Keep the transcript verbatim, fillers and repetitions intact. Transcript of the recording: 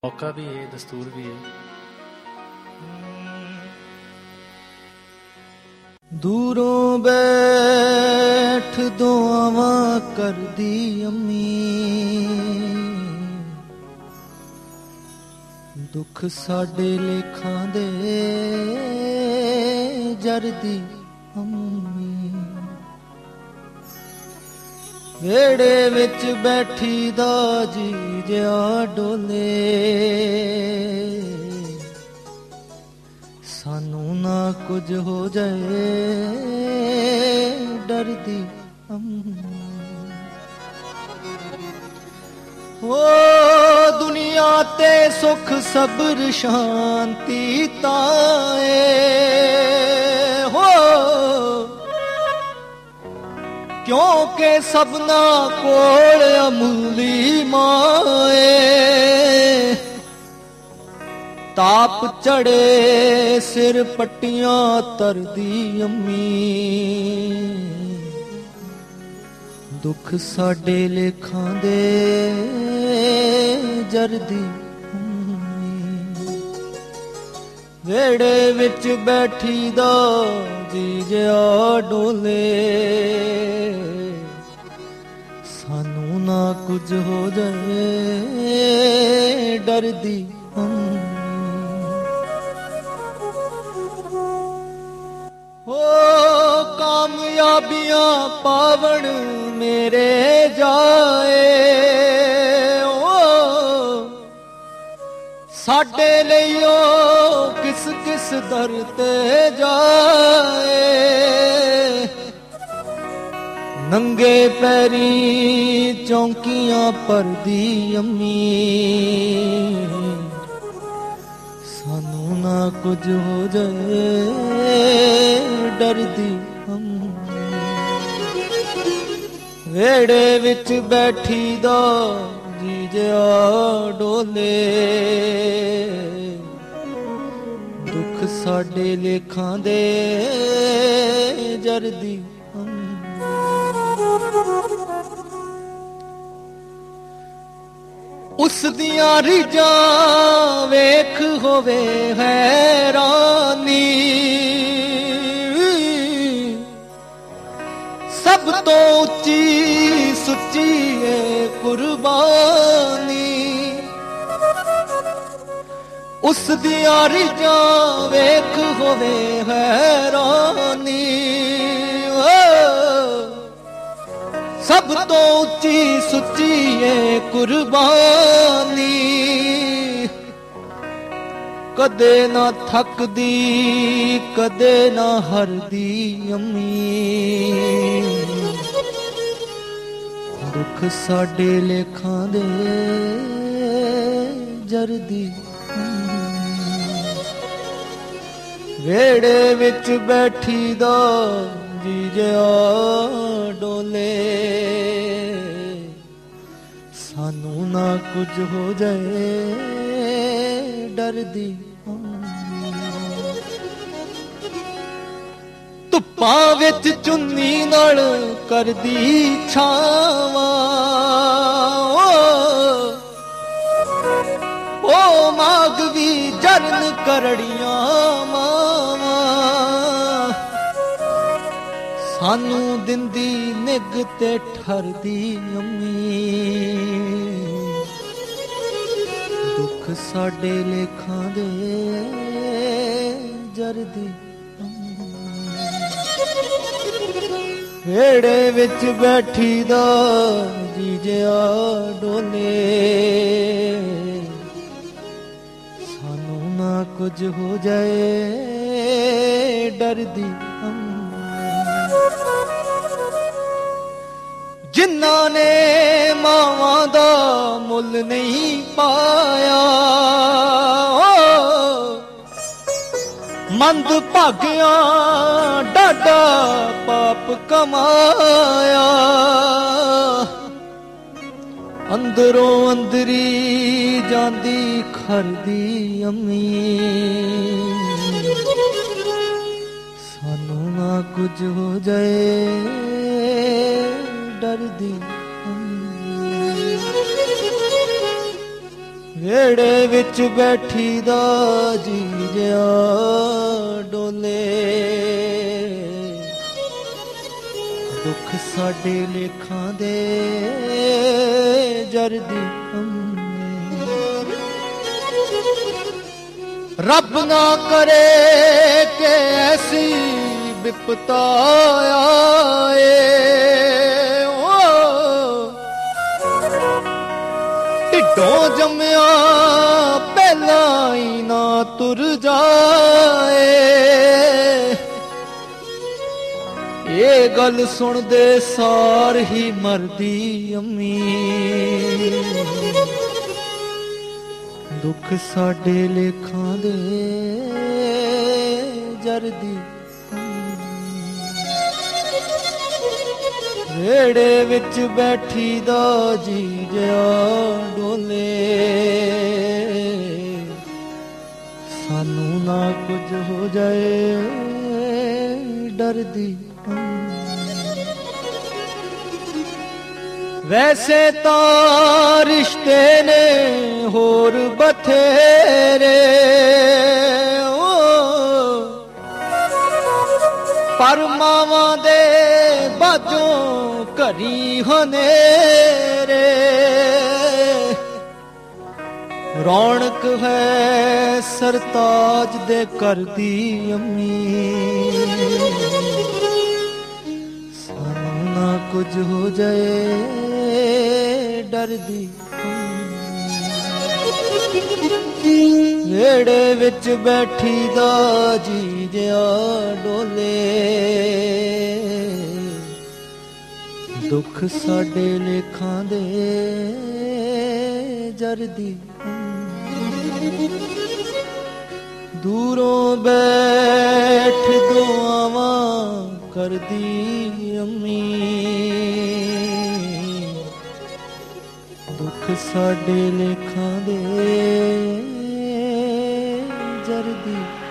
मौका भी है, दस्तूर भी है। दूरों बैठ दुआवा कर दी अम्मी, दुख साडे लेखां दे जरदी अम्मी। वेड़े विच बैठी दा जी जिया डोले, सानू ना कुछ हो जाए डरदी अम्मी। ओ दुनिया ते सुख सब्र शांति ताए हो, क्योंकि सबना कोल अमूली माए। ताप चढ़े सिर पट्टियां तरदी अम्मी, दुख साडे लेखां दे जरदी अम्मी। वेड़े विच बैठी दा जी जिया डोले, सानू ना कुछ हो जाए डरदी अम्मी। ओ कामयाबियां पावण मेरे जाए, ओ साडे लियो किस किस दर ते जाए। नंगे पैरी चौंकियां परदी अम्मी, सानू ना कुछ हो जाए डरदी अम्मी। वेड़े विच बैठी दा जी जिया डोले, दुख साडे लेखां दे जरदी अम्मी। उस दियां रिजां वेख होवे हैरानी, सब तो उच्ची सुच्ची है कुर्बानी। उस दियां रिजां वेख होवे हैरानी, सब तो उच्ची सुच्ची है कुर्बानी। कदे ना थकदी कदे ना हरदी अम्मी, दुख साडे लेखां दे जरदी अम्मी। वेड़े विच बैठी दा जी जिया डोले, सानू ना कुछ हो जाए डरदी अम्मी। धुप्पां विच चुन्नी नाल करदी छावां, ओ मागवी जरन करड़ियां मावां। सानू दिंदी निग ते ठरदी अम्मी, दुख साडे लेखां दे जरदी अम्मी। वेड़े विच बैठी दा जी जिया डोले, सानू ना कुछ हो जाए डरदी अम्मी। जिन्ना ने मावां दा मुल नहीं पाया, मंद भाग्या डाडा पाप कमाया। अंदरों अंदरी जांदी खरदी अम्मी, सानू ना कुछ हो जाए डरदी ਵੇੜੇ ਵਿੱਚ ਬੈਠੀ ਦਾ ਜੀ ਜਿਆ ਡੋਲੇ, ਦੁੱਖ ਸਾਡੇ ਲੇਖਾਂ ਦੇ ਜਰਦੀ ਅੰਮੇ। ਰੱਬ ਨਾ ਕਰੇ ਕਿ ਐਸੀ ਵਿਪਤਾ ਆਏ, ਢਿੱਡੋਂ ਜੰਮਿਆ ਪਹਿਲਾਂ ਹੀ ਨਾ ਤੁਰ ਜਾਏ। ਇਹ ਗੱਲ ਸੁਣਦੇ ਸਾਰ ਹੀ ਮਰਦੀ ਅੰਮੀ, ਦੁੱਖ ਸਾਡੇ ਲੇਖਾਂ ਦੇ ਜਰਦੀ। ਵੇੜੇ ਵਿੱਚ ਬੈਠੀ ਦਾ ਜੀ ਜਿਆ ਡੋਲੇ, ਸਾਨੂੰ ਨਾ ਕੁਝ ਹੋ ਜਾਏ ਡਰਦੀ। ਵੈਸੇ ਤਾਂ ਰਿਸ਼ਤੇ ਨੇ ਹੋਰ ਬਥੇਰੇ, ਪਰ ਮਾਵਾਂ ਦੇ ਬਾਝੋਂ ਘਰੀ ਹਨੇਰੇ। ਰੌਣਕ ਹੈ ਸਰਤਾਜ ਦੇ ਘਰ ਦੀ ਅੰਮੀ, ਸਾਨੂੰ ਨਾ ਕੁਝ ਹੋ ਜਾਏ ਡਰਦੀ। ਵੇੜੇ ਵਿੱਚ ਬੈਠੀ ਦਾ ਜੀ ਜਿਆ ਡੋਲੇ, ਦੁੱਖ ਸਾਡੇ ਲੇਖਾਂ ਦੇ ਜਰਦੀ। ਦੂਰੋਂ ਬੈਠ ਦੁਆਵਾਂ ਕਰਦੀ ਅੰਮੀ, ਦੁੱਖ ਸਾਡੇ ਲੇਖਾਂ ਦੇ ਜਰਦੀ।